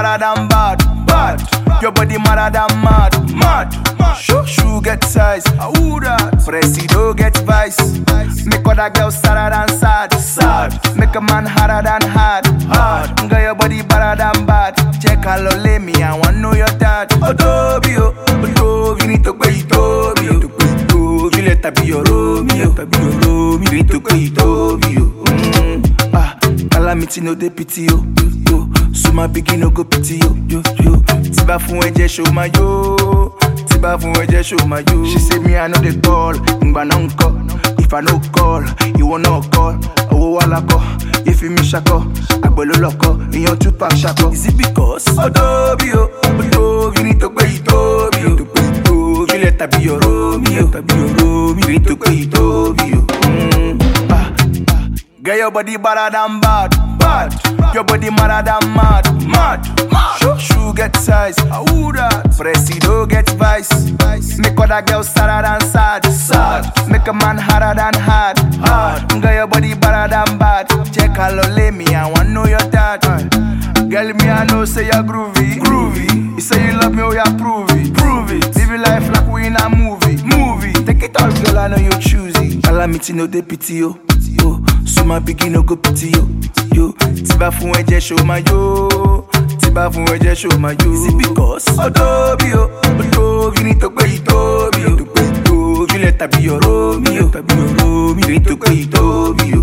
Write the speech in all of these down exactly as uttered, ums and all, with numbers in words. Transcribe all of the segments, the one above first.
better than bad, bad. Your body madder than mad, mad. Shoe shoe get size, who that? Presido get vice. Make other girls sadder than sad, sad. Make a man harder than hard, hard. Girl, your body better than bad. Check how lay me, I want know your dad. Odobio, Odobio, you need to pay Odobio. You let her be your Romeo, be your Romeo. You need to pay Odobio. Ah, calamity no de pity yo, yo. So my begin no go pity yo, yo, yo. Tiba fun eje show my yo. Tiba fun eje show my yo. She say me I know the call, ngba no call. If I no call, you will not call. Owo wala call. If you miss a call, agbolo loko. In your two pack shako. Is it because Odobio, Odobio, you need to pay Odobio. To pay Odobio, you let her be your Romeo, be your Romeo. You need to pay Odobio. Ah, ah. Girl, your body better than bad, bad. Your body madder than mad, mad. Shoe shoe get size, who that? Presido get vice. Make other girls sadder than sad, sad. Make a man harder than hard, hard. Girl, your body better than bad. Check how lay me, I want know your dad. Girl, me I know say you're groovy, groovy. You say you love me, oh yeah, prove it, prove it. Live your life like we in a movie, movie. Take it all, girl, I know you choosy. Calamity no de pity yo, yo. So my begin no go pity yo, yo. Tiba fun eje show my yo. Tiba fun eje show my yo. Is it because Odobio, Odobio, you need to pay Odobio. To pay Odobio, you let her be your Romeo, be your Romeo. You need to pay Odobio.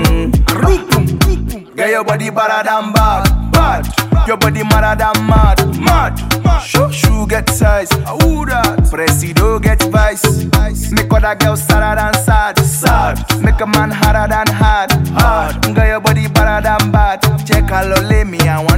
Girl, your body better than bad, bad. Your body madder than mad, mad. Shoe shoe get size, who that? Presido get vice. Make other girls sadder than sad, sad. Make a man harder than hard, hard. Girl, your body better than bad. Check how lay me, I want